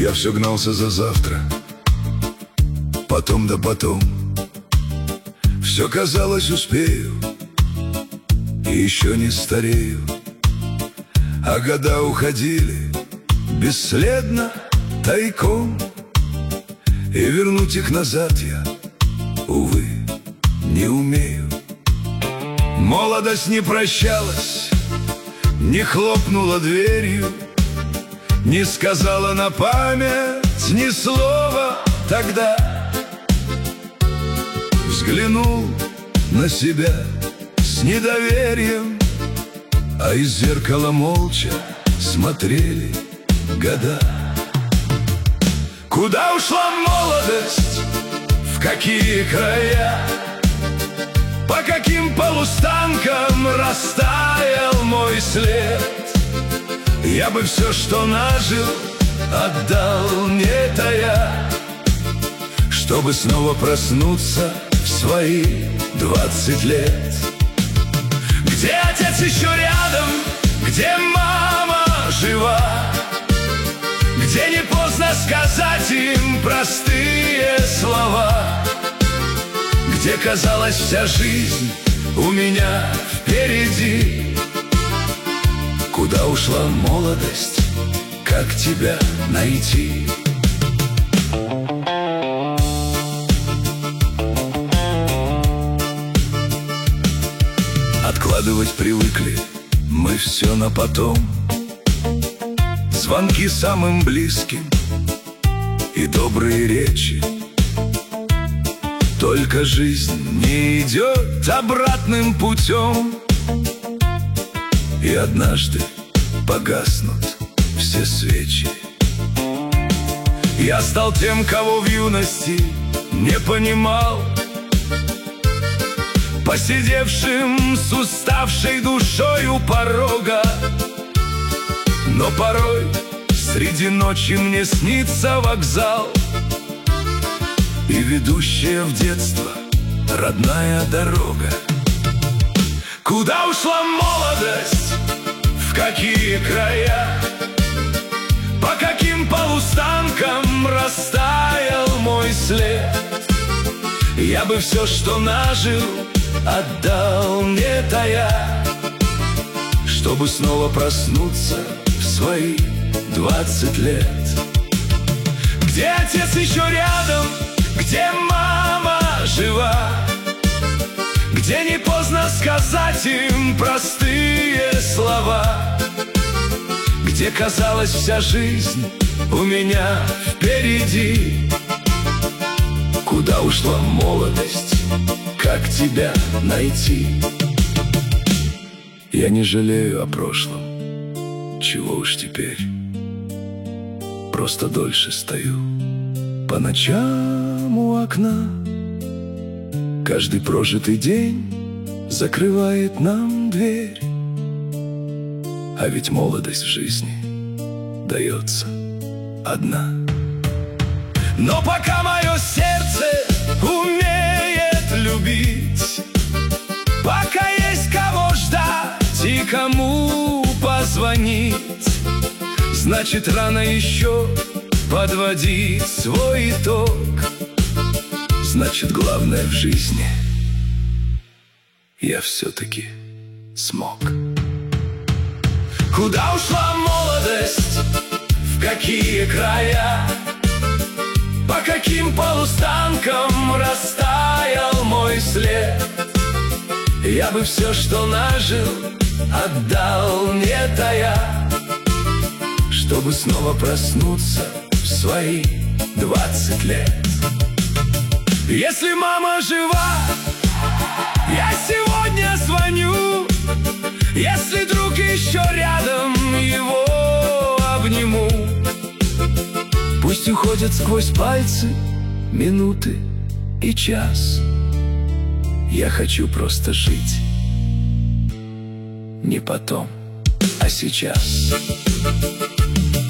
Я все гнался за завтра, потом да потом. Все казалось, успею, и еще не старею. А года уходили бесследно, тайком, и вернуть их назад я, увы, не умею. Молодость не прощалась, не хлопнула дверью, не сказала на память ни слова тогда. Взглянул на себя с недоверием, а из зеркала молча смотрели года. Куда ушла молодость, в какие края, по каким полустанкам растаял мой след. Я бы все, что нажил, отдал, не тая, чтобы снова проснуться в свои 20 лет. Где отец еще рядом, где мама жива, где не поздно сказать им простые слова, где, казалось, вся жизнь у меня впереди. Куда ушла молодость, как тебя найти? Откладывать привыкли мы все на потом. Звонки самым близким и добрые речи. Только жизнь не идет обратным путем, и однажды погаснут все свечи. Я стал тем, кого в юности не понимал, посидевшим с уставшей душой у порога. Но порой среди ночи мне снится вокзал и ведущая в детство родная дорога. Куда ушла молодость, в какие края, по каким полустанкам растаял мой след. Я бы все, что нажил, отдал, не тая, чтобы снова проснуться в свои 20 лет. Где отец еще рядом, где мама жива, где не поздно сказать им простые слова, где, казалось, вся жизнь у меня впереди. Куда ушла молодость, как тебя найти? Я не жалею о прошлом, чего уж теперь. Просто дольше стою по ночам у окна. Каждый прожитый день закрывает нам дверь. А ведь молодость в жизни дается одна. Но пока мое сердце умеет любить, пока есть кого ждать и кому позвонить, значит, рано еще подводить свой итог. Значит, главное в жизни я все-таки смог. Куда ушла молодость, в какие края, по каким полустанкам растаял мой след. Я бы все, что нажил, отдал, не тая, чтобы снова проснуться в свои 20 лет. Если мама жива, я сегодня звоню. Если друг еще рядом, его обниму. Пусть уходят сквозь пальцы минуты и час. Я хочу просто жить, не потом, а сейчас.